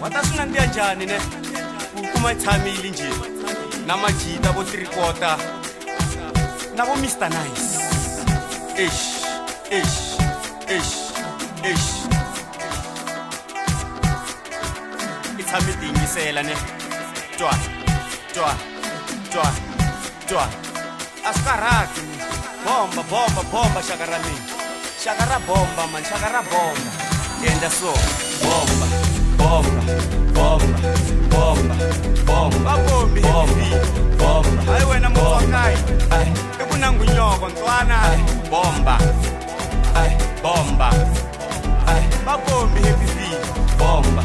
wataswinandiya njhani ne kuma tshamile nje na majita vo 3/4 na vo Mr Nice itshame tingisela ne twa askarati bomba shaka ra mina shaka ra bomba man shaka ra bomba enda so bomba hayi wena mutswakayi i ku nangunyoko ntwana bomba babombi happy feet bomba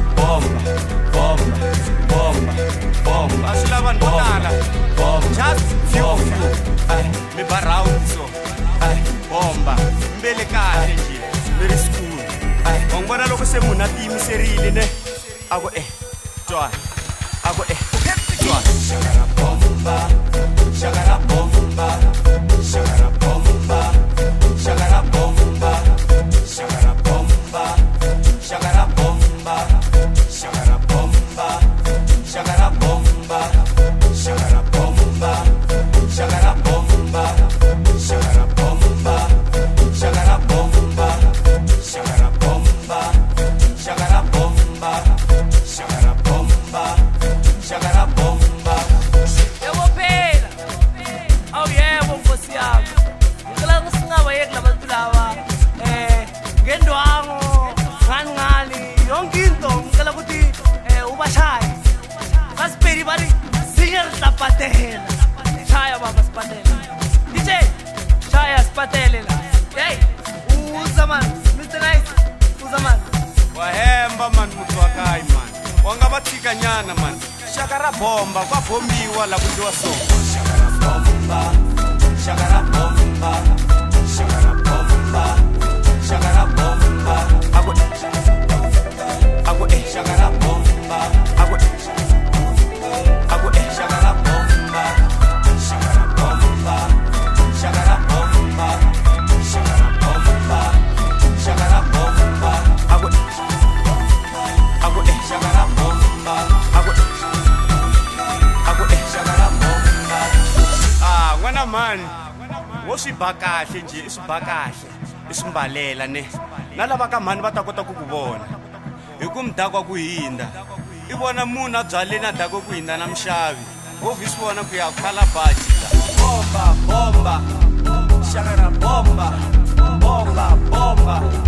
aswi lava vo tala just few mi ba round so bomba mbele kahle nje very school wangibona loko se munhu a tiyimiserile ne ako twa ako twa shakara bomba shakara bomba shakara bomba shakara bomba shakara bomba shakara bomba shakara bomba shakara bomba shakara bomba shakara bomba shakara bomba shakara bomba shakara bomba shakara bomba shakara bomba shakara bomba yebo phela aw yebo nkosi yami ngicela ukusingaba yeke labantu laba ngendwango ngani yonke into ngicela ukuthi ubashaye basiperi bari singer tapatela chaya baba spatela DJ chaya spatela hey uzaman Mr Nice uzaman wahemba man mutswakayi man wanga vathika nyana man shaka ra bomba kwa bombiwa la kudyiwa so shakara bomba shakara bomba shakara bomba shakara bomba ako shakara bomba ako shakara bomba shakara bomba shakara bomba shakara bomba shakara bomba ako shakara bomba shakara bomba n'wana mani wo swi ba kahle nje i swi ba kahle i swi mbalela ne na lava ka mhani va ta kota ku ku vona hi ku mudakwa ku hinda i vona munhu a byaleni a dako ku hinda na mixavi hovhi swi vona ku ya khala baji bomba shakara bomba bomba